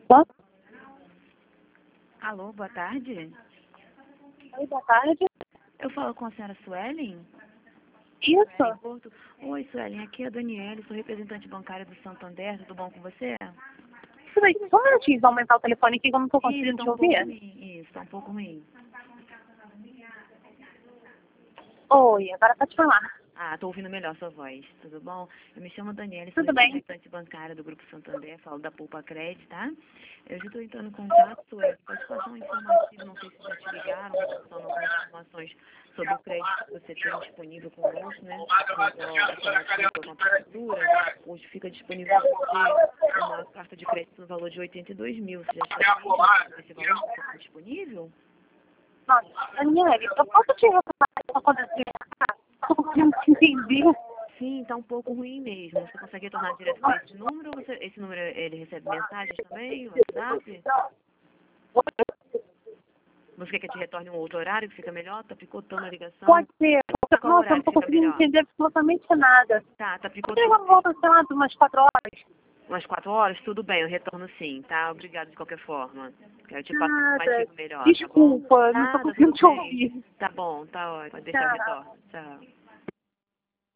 Bom, Alô, boa tarde. oi, boa tarde. Eu falo com a senhora Suelen? Isso? Porto. Oi, Suelen, aqui é a Daniele, sou representante bancária do Santander, tudo bom com você? Tudo bem. Só um minutinho, vai aumentar o telefone aqui que eu não estou Isso, conseguindo tá te um pouco ouvir. ruim. Isso, tá um pouco ruim. Oi, agora pode falar. Ah, tô ouvindo melhor sua voz, tudo bom? Eu me chamo Daniele, sou Tudo bem. representante bancária do Grupo Santander, falo da Poupa Crédito, tá? Eu já estou entrando em contato, Suelen, pode passar um informativo, não sei se já te ligaram, passando algumas informações sobre o crédito que você tem disponível conosco, né? Alternativa com a prefeitura, hoje fica disponível para você uma carta de crédito no valor de 82 mil. Você já está esse valor que está disponível? Nossa, Daniele, eu posso te retomar essa coisa de estou conseguindo te entender. Sim, tá um pouco ruim mesmo. Você consegue retornar direto para esse número? Ou esse número ele recebe mensagens também, WhatsApp? Você quer que eu te retorne um outro horário que fica melhor? Tá picotando a ligação? Pode ser. Qual Nossa, eu horário não estou fica conseguindo melhor? entender absolutamente nada. Tá Você picotando. volta, sei lá, de umas 4 horas. Umas 4 horas? Tudo bem, eu retorno sim, tá? Obrigada de qualquer forma. Quero te passar um Nada. informativo melhor, tá bom? Desculpa, eu não estou Nada, conseguindo tudo te bem. ouvir. Tá bom, tá ótimo. Pode deixar o Tchau. retorno. Tchau.